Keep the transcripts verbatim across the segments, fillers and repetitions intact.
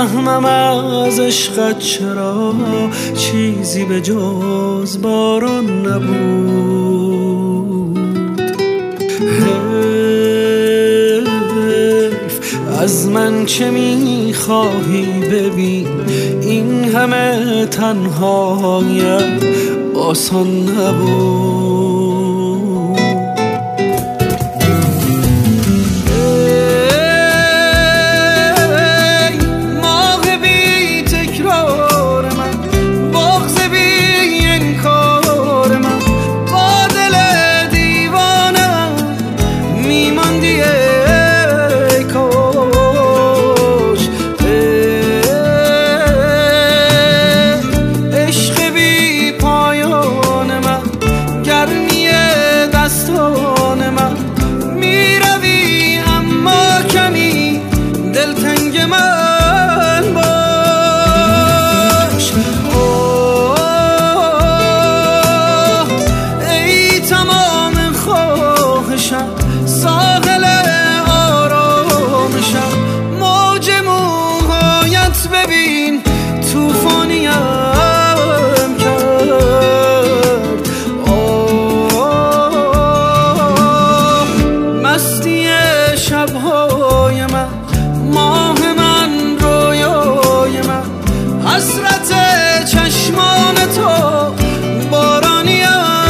نمیفهمم از عشقت چرا چیزی به جز باران نبود. حیف از من چه میخواهی ببین، این همه تنهایم آسان نبود. ساحل آرامشم، موج موهایت ببین توفانیم کرد. آه مستی شبهای من، ماه من، رویای من، حسرت چشمان تو بارانیم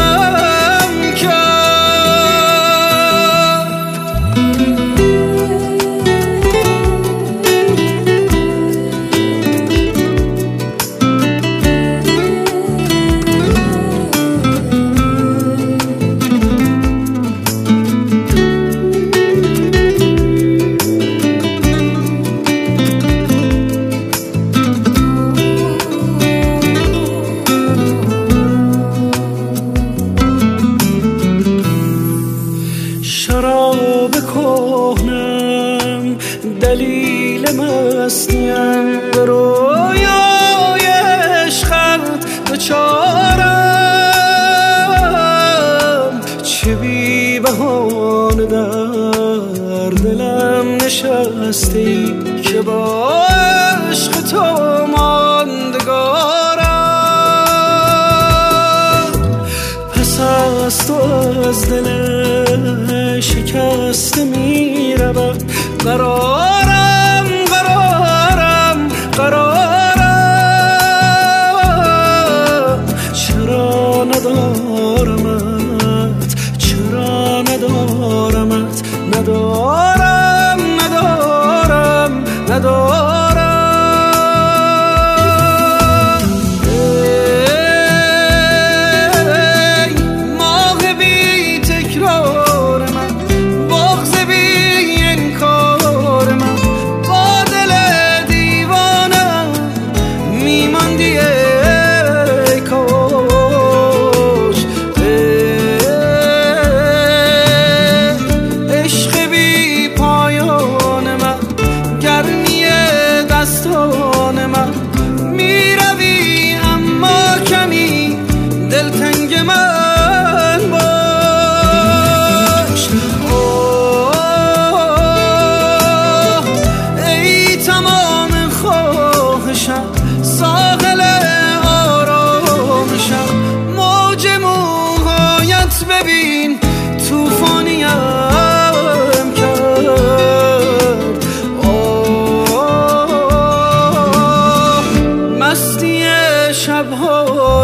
بکنم دلیل مستیم، به رویای عشقت دچارم. چه بی بهانه در دلم نشستی که با عشق تو ماندگارم. پس از تو از دل شکسته می رود قرارم، قرارم، قرارم. چرا ندارمت، چرا ندارمت، ندارم، ندارم، ندارم. ساحل آرامشم، موج موهایت ببین توفانیم کرد. آه مستی شبها